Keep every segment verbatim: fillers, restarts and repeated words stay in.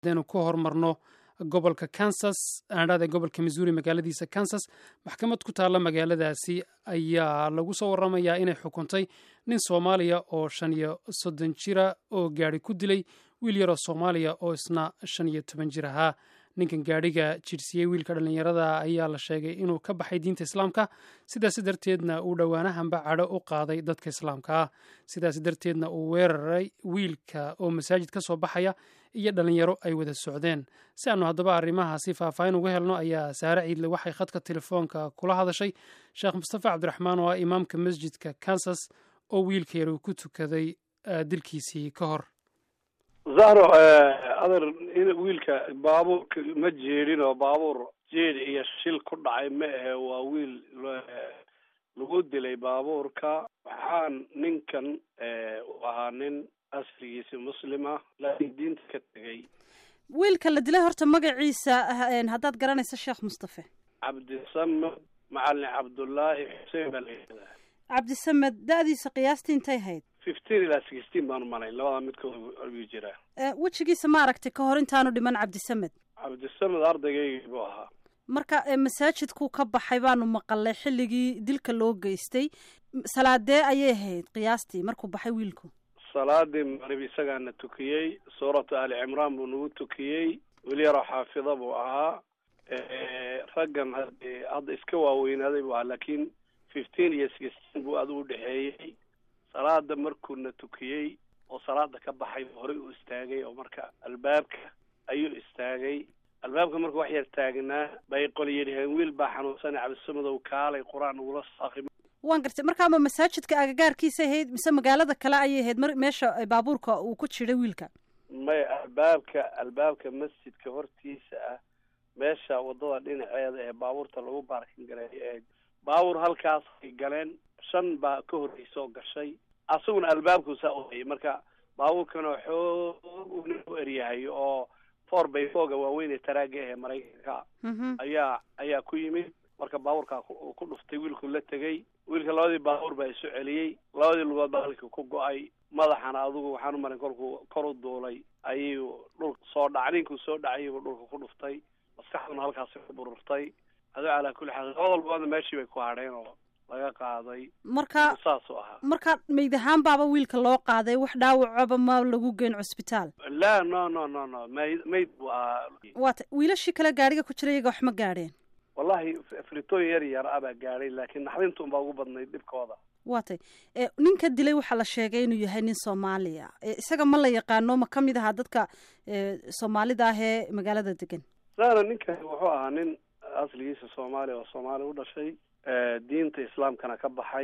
hadaynu ku hormarno gobolka Kansas aandhada gobolka Missouri magaaladiisa Kansas maxkamad ku taala magaaladaasi ayaa lagu soo waramayaa inay xukuntay nin Soomaaliya oo shan iyo soddon jira oo gaari ku dilay wiil yar oo Soomaaliya oo isna shan iyo toban jir ahaa. ninkan gaadhiga jirsiyey wiilka dhalinyarada ayaa la sheegay inuu ka baxay diinta islaamka sidaas darteedna uu dhowaanahanba cadho u qaaday dadka islaamka ah sidaas darteedna uu weeraray wiilka oo masaajid ka soo baxaya iyo dhalinyaro ay wada socdeen. si aanu haddaba arrimahaasi faahfaahin uga helno ayaa Saare Ciidle waxay khadka telefoonka kula hadashay Sheekh Mustafa Cabdiraxmaan oo ah imaamka masjidka Kansas oo wiilka yar uu ku tukaday dilkiisii ka hor. zahro adar in wiilka baabuurka ma jeedin oo baabuur jeed iyo shil ku dhacay ma ahe waa wiil lagu dilay baabuurka. waxaan ninkan u ahaa nin asligiisa muslima laakiin diinta ka tegay. wiilka la dilay horta magaciisa haddaad garanayso Sheekh Mustafa? cabdisamed macalin cabdullaahi xuseen baa la yidhahdaa. cabdisamed da'diisa qiyaastii intay hayd? fifteen ilaa sixteen baan umalayn labada midkood ayuu jiraa. wejigiisa ma aragtay ka hor intaanu dhiman cabdisamed? cabdisamed ardaygaygi buu ahaa. marka masaajidkuu ka baxay baanu maqalay xilligii dilka loo geystay. salaadee ayay ahayd qiyaastii markuu baxay wiilku? salaadii maqrib isagaana tukiyey. suuratu ali cimraan buu nagu tukiyey. weli yaroo xaafida buu ahaa. raggan hadda iska waaweynaaday buu ahaa laakiin fifteen iyo sixteen buu adigu udhexeeyey. salaada markuuna tukiyey oo salaada ka baxay horey u istaagay oo marka albaabka ayuu istaagay. albaabka markuu wax yar taagnaa bay qol yidhaheen wiil baa xanuunsanay cabdisamedow kaalay qur-aan ugula saaqi. waan gartay marka ama masaajidka agagaarkiisa ahayd mise magaalada kale ayay ahayd meesha baabuurka uu ku jiray wiilka? maya albaabka albaabka masjidka hortiisa ah meesha wadada dhinaceeda ee baabuurta lagu baarkin gareeyo. baabuur halkaas ay galeen shan baa ka horreysa oo gashay asaguna albaabku saa u hayay. marka baabuurkana xoog u eryahay oo four by four-ga waaweyn ee taraaga ee maraykanka ayaa ayaa ku yimid. marka baabuurkaa ku dhuftay wiilku la tegay. wiilka labadii baabuur baa isu celiyey. labadii lugood baa halkii ku go-ay. madaxana adigu waxaan u marin kolkuu kor u duulay ayuu dhulka soo dhacay. ninkuu soo dhacay buu dhulka ku dhuftay. maskaxduna halkaasi ku bururtay. ado calaa kulli xaal labada lugoodna meeshii bay ku hadheen oo laga qaaday. marka saasuu ahaa. marka meyd ahaan baaba wiilka loo qaaday wax dhaawacaba ma lagu geyn cusbitaal? la no no no no mayd mayd buu ahaa. waata wiilashii kale gaadhiga ku jiray iyaga wax ma gaadheen? wallahi fritooyin yar yar abaa gaadhay laakiin naxdinta unbaa ugu badnayd dhibkooda. waatay ninka dilay waxaa la sheegay inuu yahay nin Soomaaliya. isaga ma la yaqaano ma kamid ahaa dadka Soomaalida ah ee magaalada degan? saana ninkan wuxuu ahaa nin asligiisa Soomaaliya oo Soomaali u dhashay diinta islaamkana ka baxay.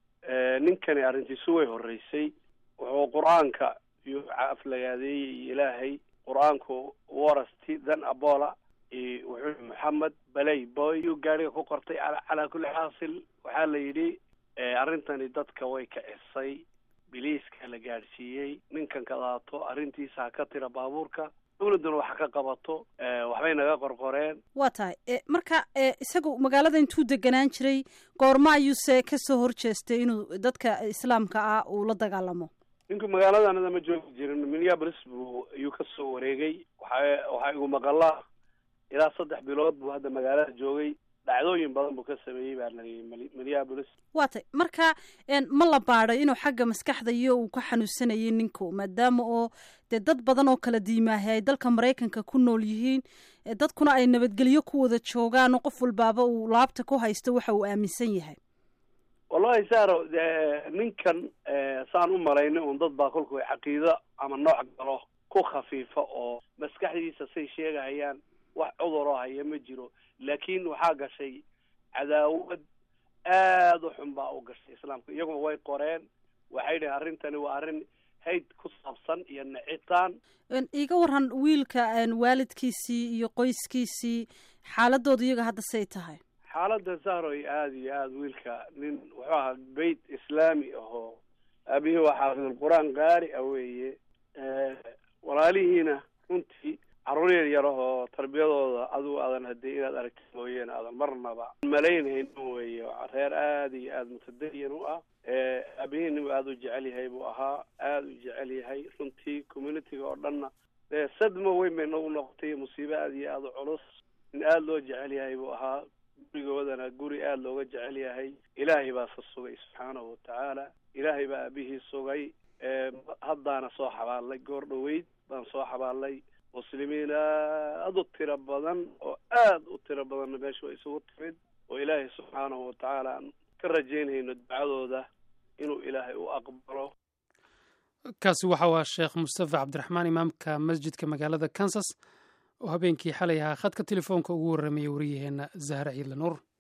ninkani arrintiisu way horreysay. wuxuu qur-aanka iyo aflagaadeeyey ilaahay. qur-aanku warasti dan abola wuxuu maxamed balay boy iyuu gaadhiga ku qortay. calaa kulli xaasil waxaa la yidhi arrintani dadka way kacisay. biliiska la gaadhsiiyey. ninkan kadaato arrintiisa ha ka tira baabuurka. dowladuna wax ka qabato. waxbay naga qorqoreen. waa tahay marka isagu magaalada intuu deganaan jiray goorma ayuuse kasoo horjeestay inuu dadka islaamka ah uu la dagaalamo? ninku magaaladanada ma joogi jirin. minneapolis buu ayuu kasoo wareegay. waxa waxaa igu maqalaa ilaa saddex bilood buu hadda magaalada joogay. dhacdooyin badan buu ka sameeyey baa minneapolis. waa tay marka ma la baadhay inuu xagga maskaxda iyo uu ka xanuunsanayay ninku maadaama oo dee dad badan oo kala diimaahay ay dalka Maraykanka ku nool yihiin dadkuna ay nabadgelyo ku wada joogaan oo qof walbaaba uu laabta ku haysto waxa uu aaminsan yahay? wallahi saaro ninkan saan u malaynay un dad baa kolku caqiido ama nooc galo ku khafiifa oo maskaxdiisa say sheegayaan wax cuduroo haya ma jiro. laakiin waxaa gashay cadaawad aada u xun baa u gashay islaamka. iyaguna way qoreen. waxay dhaheen arrintani waa arrin hayd ku saabsan iyo nicitaan. iiga waran wiilka waalidkiisii iyo qoyskiisii xaaladooda iyaga hadda say tahay? xaaladda sahroy aada iyo aada wiilka nin wuxuu ahaa beyt islaami ahoo aabihii waa xaafidul qur-aan qaari ah weeye. walaalihiina runtii carruur yar yar ahoo tarbiyadooda adigu aadan haddii inaad aragti mooyeene aadan marnaba malaynhayn weeye. reer aada iyo aada mutadayan u ah. aabihiin inuu aada u jecel yahay buu ahaa. aada u jecel yahay runtii communitiga oo dhanna dee sadma weyn bay nagu noqotay musiibo aada iyo aada u culus in aada loo jecel yahay buu ahaa gurigoodana guri aada looga jecel yahay ilaahay baa sa sugay subxaanahu watacaala ilaahay baa aabihii sugay haddaana soo xabaalnay goor dhaweyd baan soo xabaalnay muslimiin aada u tiro badan oo aada u tiro badanna meesha way isugu timid oo ilaahay subxaanahu watacaala aan ka rajaynayno ducadooda inuu ilaahay u aqbalo. kaasi waxa waa sheekh mustafa cabdiraxmaan imaamka masjidka magaalada kansas oo habeenkii xalay ahaa khadka telefoonka ugu warramayay wariyaheenna zahra ciidle nuur.